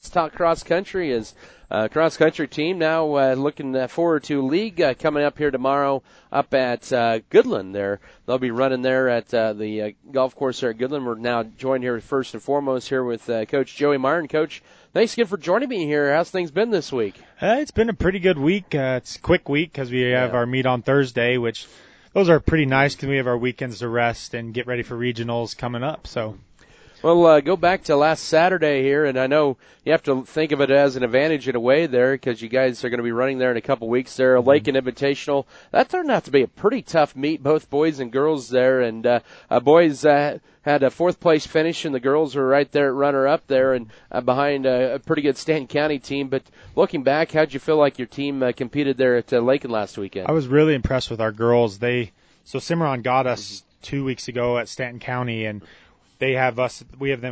Let's talk cross country. As cross country team now looking forward to league coming up here tomorrow up at Goodland. They'll be running there at the golf course there at Goodland. We're now joined here first and foremost here with Coach Joey Meyer. And Coach, thanks again for joining me here. How's things been this week? It's been a pretty good week. It's a quick week because we have our meet on Thursday, which those are pretty nice because we have our weekends to rest and get ready for regionals coming up. So. Well, go back to last Saturday here, and I know you have to think of it as an advantage in a way there because you guys are going to be running there in a couple weeks there, a Lake and Invitational. That turned out to be a pretty tough meet, both boys and girls there, and boys had a fourth-place finish, and the girls were right there at runner-up there and behind a pretty good Stanton County team. But looking back, how'd you feel like your team competed there at Lakin last weekend? I was really impressed with our girls. So Cimarron got us 2 weeks ago at Stanton County, and we have them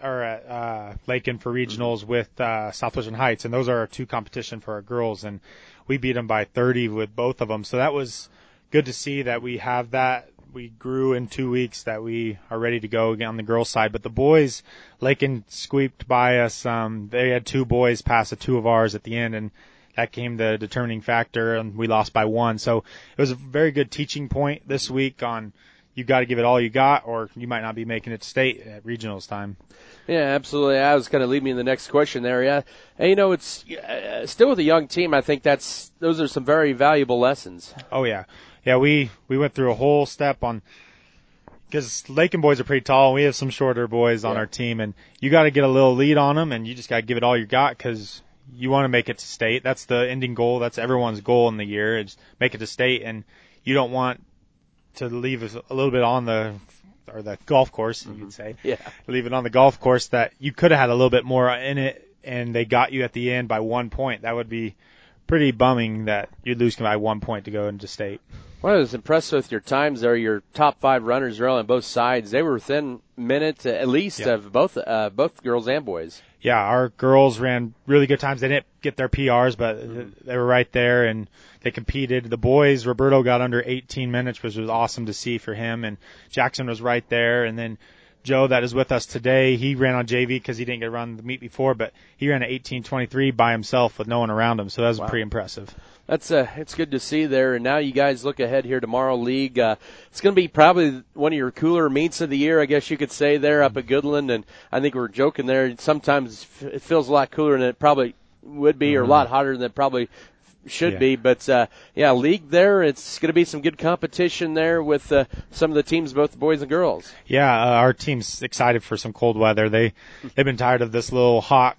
at Lakin for regionals with Southwestern Heights, and those are our two competition for our girls, and we beat them by 30 with both of them. So that was good to see that we have that. We grew in 2 weeks, that we are ready to go again on the girls' side. But the boys, Lakin squeaked by us. They had two boys pass a two of ours at the end, and that came the determining factor, and we lost by one. So it was a very good teaching point this week on you got to give it all you got, or you might not be making it to state at regionals time. Yeah, absolutely. I was going to lead me in the next question there. Yeah, and, it's still with a young team. I think those are some very valuable lessons. Oh yeah, we went through a whole step on because Lakin boys are pretty tall, and we have some shorter boys on our team, and you got to get a little lead on them, and you just got to give it all you got because you want to make it to state. That's the ending goal. That's everyone's goal in the year is make it to state, and you don't want to leave a little bit on the golf course, you could say. Yeah. Leave it on the golf course that you could have had a little bit more in it, and they got you at the end by 1 point. That would be pretty bumming that you'd lose by 1 point to go into state. Well, I was impressed with your times there. Your top five runners are on both sides. They were within minute at least of both girls and boys. Yeah, our girls ran really good times. They didn't get their PRs, but they were right there, and they competed. The boys, Roberto got under 18 minutes, which was awesome to see for him, and Jackson was right there. And then Joe, that is with us today, he ran on JV because he didn't get to run the meet before, but he ran at 18:23 by himself with no one around him, so that was pretty impressive. It's good to see there. And now you guys look ahead here tomorrow, league. It's going to be probably one of your cooler meets of the year, I guess you could say, there up at Goodland. And I think we're joking there. Sometimes it feels a lot cooler than it probably would be, or a lot hotter than it probably should be. But league there. It's going to be some good competition there with some of the teams, both boys and girls. Yeah, our team's excited for some cold weather. They've been tired of this little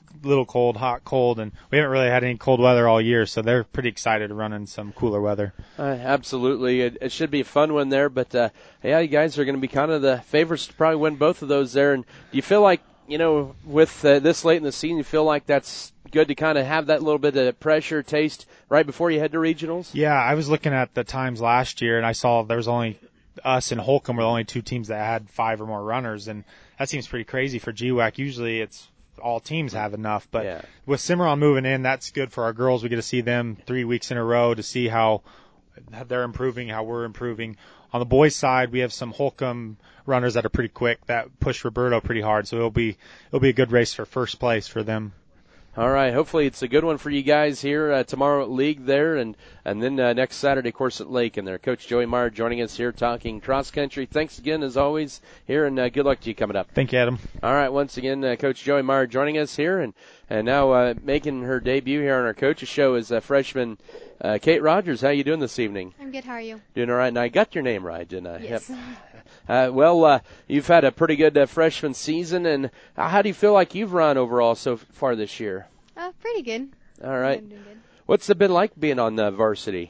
cold, and we haven't really had any cold weather all year, so they're pretty excited to run in some cooler weather. Absolutely. It should be a fun one there, but you guys are going to be kind of the favorites to probably win both of those there. And do you feel like, with this late in the season, you feel like that's good to kind of have that little bit of pressure taste right before you head to regionals? Yeah, I was looking at the times last year, and I saw there was only us and Holcomb were the only two teams that had 5 or more runners, and that seems pretty crazy for GWAC. Usually it's all teams have enough, but with Cimarron moving in, that's good for our girls. We get to see them 3 weeks in a row to see how they're improving, how we're improving. On the boys' side, we have some Holcomb runners that are pretty quick that push Roberto pretty hard, so it'll be a good race for first place for them. All right. Hopefully it's a good one for you guys here tomorrow at League there, and then next Saturday, of course, at Lake. And there, Coach Joey Meyer joining us here talking cross country. Thanks again, as always, here, and good luck to you coming up. Thank you, Adam. All right. Once again, Coach Joey Meyer joining us here, and now making her debut here on our coaches show is freshman Kate Rogers. How you doing this evening? I'm good. How are you? Doing all right. And I got your name right, didn't I? Yes. Yep. You've had a pretty good freshman season, and how do you feel like you've run overall so far this year? Pretty good. All right. I'm doing good. What's it been like being on varsity?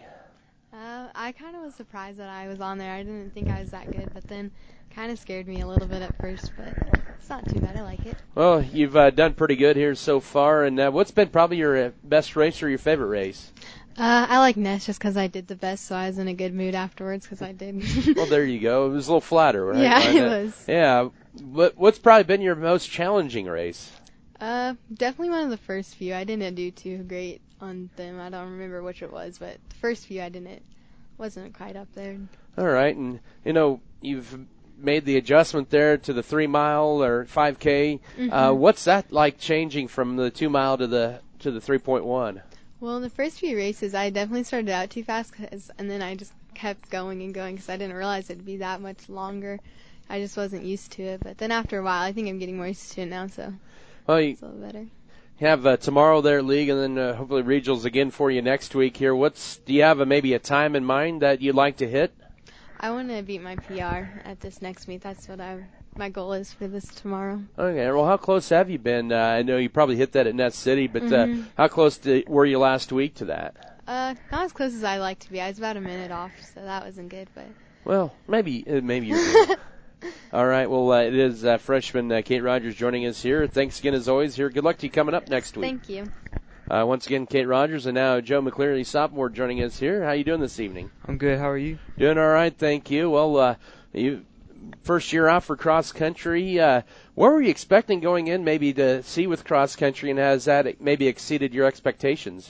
I kind of was surprised that I was on there. I didn't think I was that good, but then kind of scared me a little bit at first, but it's not too bad. I like it. Well, you've done pretty good here so far, and what's been probably your best race or your favorite race? I like Ness just because I did the best, so I was in a good mood afterwards because I did. Well, there you go. It was a little flatter, right? Yeah, it was. Yeah. What's probably been your most challenging race? Definitely one of the first few. I didn't do too great on them. I don't remember which it was, but the first few wasn't quite up there. All right, and you've made the adjustment there to the 3 mile or 5K. Mhm. What's that like changing from the 2 mile to the 3.1? Well, the first few races, I definitely started out too fast, and then I just kept going and going because I didn't realize it'd be that much longer. I just wasn't used to it. But then after a while, I think I'm getting more used to it now, so Well, it's a little better. you have tomorrow there at League, and then hopefully regionals again for you next week here. Do you have maybe a time in mind that you'd like to hit? I want to beat my PR at this next meet. That's what my goal is for this tomorrow. Okay, well, how close have you been? I know you probably hit that at Net City, but Mhm. how close were you last week to that? Not as close as I like to be. I was about a minute off, so that wasn't good. But Well, maybe you're good. All right, well, it is freshman Kate Rogers joining us here. Thanks again, as always. Here, good luck to you coming up next week. Thank you. Once again, Kate Rogers, and now Joe McCleary, sophomore, joining us here. How you doing this evening? I'm good. How are you? Doing all right, thank you. Well, you first year out for cross country. What were you expecting going in, maybe to see with cross country, and has that maybe exceeded your expectations?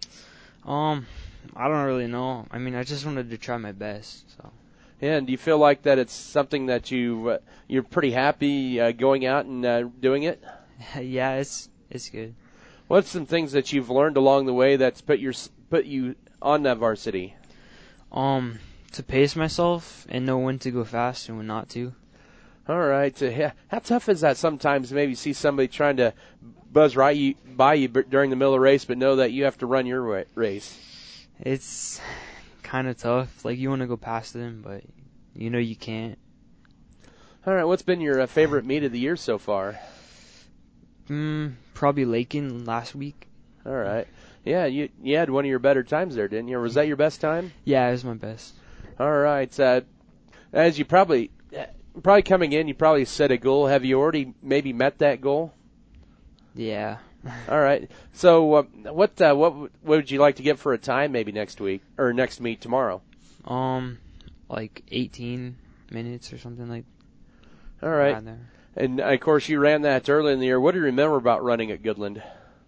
I don't really know. I mean, I just wanted to try my best. So. Yeah, and do you feel like that it's something that you're pretty happy going out and doing it? Yeah, it's good. What's some things that you've learned along the way that's put you on that varsity? To pace myself and know when to go fast and when not to. All right. How tough is that sometimes? Maybe see somebody trying to buzz by you during the middle of the race, but know that you have to run your race. It's kind of tough. Like, you want to go past them, but you know you can't. All right. What's been your favorite meet of the year so far? Probably Lakin last week. All right. Yeah, you had one of your better times there, didn't you? Or was that your best time? Yeah, it was my best. All right. As you probably coming in, you probably set a goal. Have you already maybe met that goal? Yeah. All right. So what would you like to get for a time maybe next week or next meet tomorrow? Like 18 minutes or something like. All right. Around there. And of course you ran that early in the year. What do you remember about running at Goodland?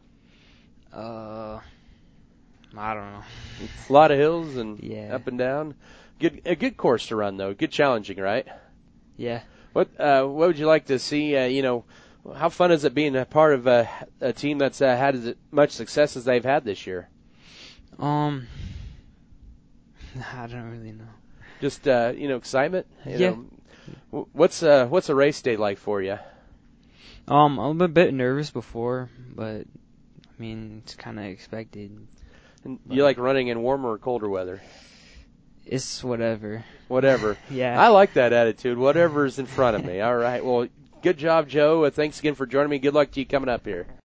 I don't know. A lot of hills and Yeah. up and down. A good course to run though. Good challenging, right? Yeah. What would you like to see? How fun is it being a part of a team that's had as much success as they've had this year? I don't really know. Just excitement. Yeah. What's a race day like for you? I'm a bit nervous before, but I mean it's kind of expected. And you like running in warmer or colder weather? It's whatever. Whatever. Yeah. I like that attitude. Whatever's in front of me. All right. Well, good job, Joe. Thanks again for joining me. Good luck to you coming up here.